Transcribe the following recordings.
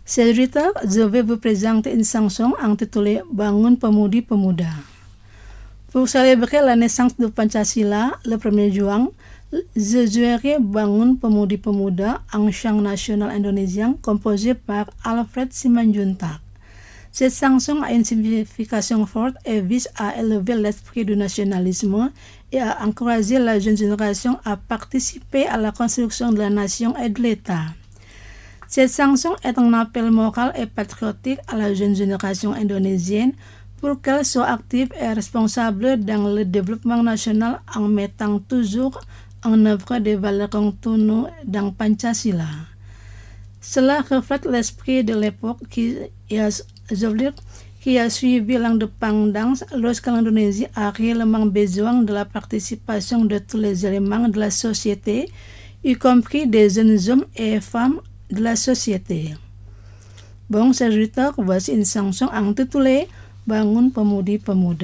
Cette heure, je vais vous présenter une chanson intitulée Bangun Pemudi-Pemuda. Pour célébrer la naissance de Pancasila, le 1er juin, je jouerai Bangun Pemudi-Pemuda, un chant national indonésien composé par Alfred Simanjuntak. Cette chanson a une signification forte et vise à élever l'esprit du nationalisme et à encourager la jeune génération à participer à la construction de la nation et de l'État. Cette chanson est un appel moral et patriotique à la jeune génération indonésienne pour qu'elle soit active et responsable dans le développement national en mettant toujours en œuvre des valeurs contenues dans Pancasila. Cela reflète l'esprit de l'époque qui a suivi l'indépendance lorsque l'Indonésie a réellement besoin de la participation de tous les éléments de la société, y compris des jeunes hommes et femmes de la société. Bon, chers auditeurs, voici une chanson intitulée Bangun Pemudi-Pemuda.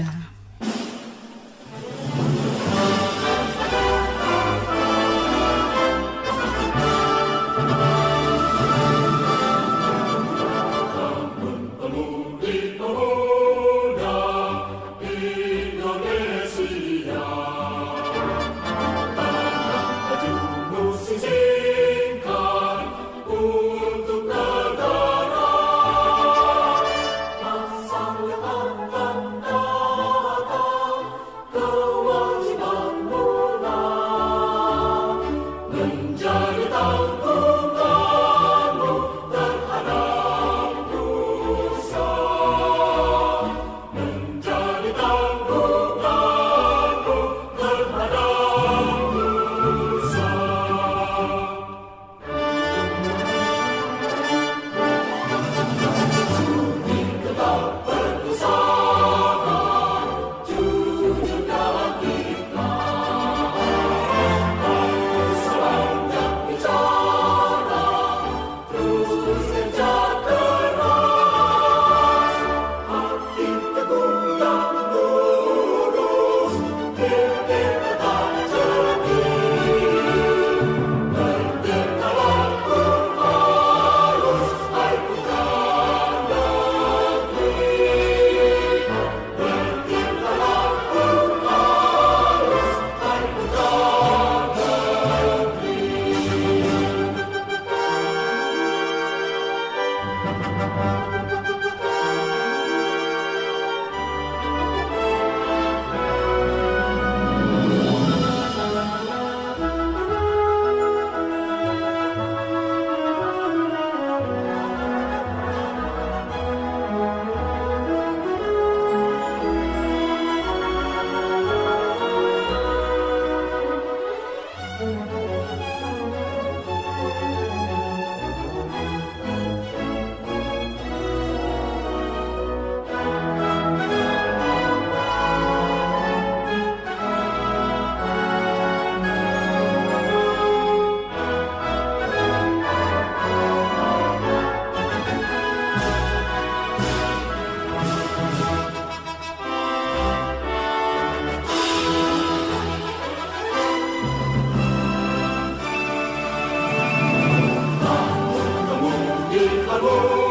Bangun